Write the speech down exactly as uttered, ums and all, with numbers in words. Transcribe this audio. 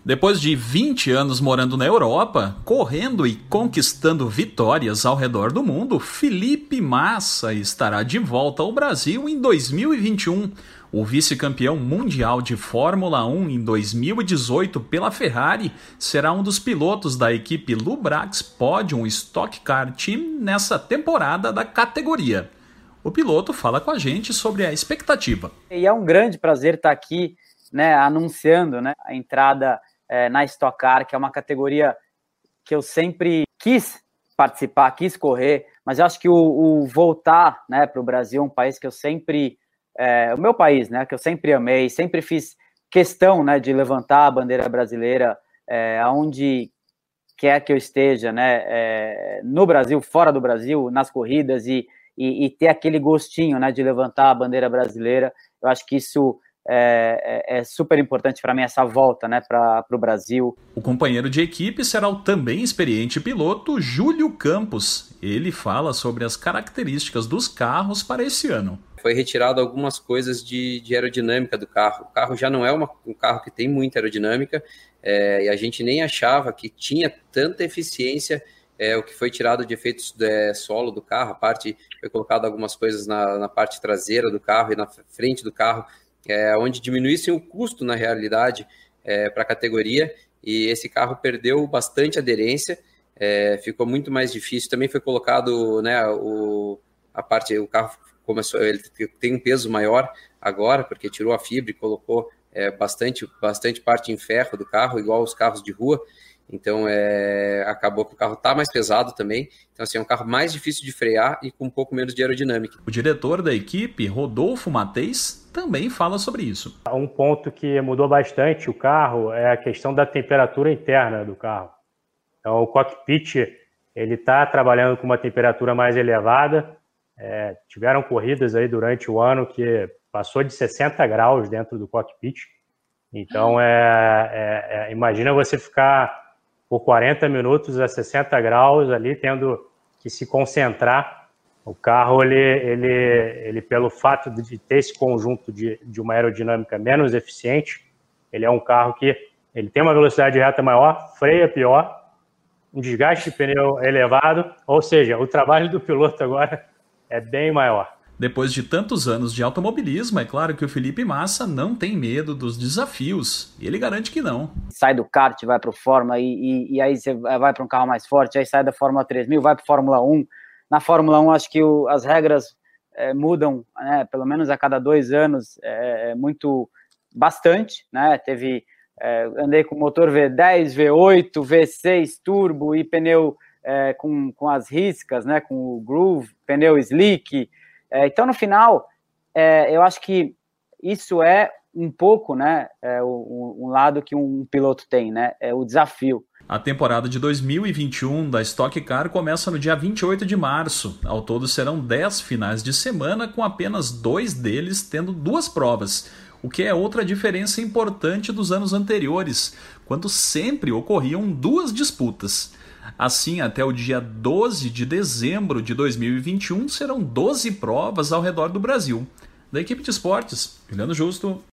Depois de vinte anos morando na Europa, correndo e conquistando vitórias ao redor do mundo, Felipe Massa estará de volta ao Brasil em dois mil e vinte e um. O vice-campeão mundial de Fórmula um em dois mil e dezoito pela Ferrari será um dos pilotos da equipe Lubrax Podium Stock Car Team nessa temporada da categoria. O piloto fala com a gente sobre a expectativa. E é um grande prazer estar aqui, né, anunciando, né, a entrada é, na Stock Car, que é uma categoria que eu sempre quis participar, quis correr, mas eu acho que o, o voltar, né, para o Brasil, um país que eu sempre, é, o meu país, né, que eu sempre amei, sempre fiz questão, né, de levantar a bandeira brasileira, é, aonde quer que eu esteja, né, é, no Brasil, fora do Brasil, nas corridas e, e, e ter aquele gostinho, né, de levantar a bandeira brasileira. Eu acho que isso É, é, é super importante para mim, essa volta, né, para o Brasil. O companheiro de equipe será o também experiente piloto Júlio Campos. Ele fala sobre as características dos carros para esse ano. Foi retirado algumas coisas de, de aerodinâmica do carro. O carro já não é uma, um carro que tem muita aerodinâmica, é, e a gente nem achava que tinha tanta eficiência. É, o que foi tirado de efeitos de solo do carro, a parte, foi colocado algumas coisas na, na parte traseira do carro e na frente do carro, É, onde diminuísse o custo, na realidade, é, para a categoria, e esse carro perdeu bastante aderência, é, ficou muito mais difícil. Também foi colocado, né, o, a parte, o carro começou, ele tem um peso maior agora, porque tirou a fibra e colocou é, bastante, bastante parte em ferro do carro, igual os carros de rua. Então, é, acabou que o carro está mais pesado também. Então, assim, é um carro mais difícil de frear e com um pouco menos de aerodinâmica. O diretor da equipe, Rodolfo Mateis, também fala sobre isso. Um ponto que mudou bastante o carro é a questão da temperatura interna do carro. Então, o cockpit ele está trabalhando com uma temperatura mais elevada. É, tiveram corridas aí durante o ano que passou de sessenta graus dentro do cockpit. Então, é, é, é, imagina você ficar por quarenta minutos a sessenta graus ali, tendo que se concentrar. O carro, ele, ele, ele pelo fato de ter esse conjunto de, de uma aerodinâmica menos eficiente, ele é um carro que ele tem uma velocidade reta maior, freia pior, um desgaste de pneu elevado, ou seja, o trabalho do piloto agora é bem maior. Depois de tantos anos de automobilismo, é claro que o Felipe Massa não tem medo dos desafios. E ele garante que não. Sai do kart, vai para o Fórmula, e, e, e aí você vai para um carro mais forte, aí sai da Fórmula três mil, vai para a Fórmula um. Na Fórmula um, acho que o, as regras é, mudam, né, pelo menos a cada dois anos, é, muito, bastante, né? Teve, é, andei com motor V dez, V oito, V seis turbo e pneu é, com, com as riscas, né, com o groove, pneu slick. É, então, no final, é, eu acho que isso é um pouco, né, é, o, um lado que um piloto tem, né, é o desafio. A temporada de dois mil e vinte e um da Stock Car começa no dia vinte e oito de março. Ao todo serão dez finais de semana, com apenas dois deles tendo duas provas, o que é outra diferença importante dos anos anteriores, quando sempre ocorriam duas disputas. Assim, até o dia doze de dezembro de dois mil e vinte e um serão doze provas ao redor do Brasil. Da equipe de esportes, Juliano Justo.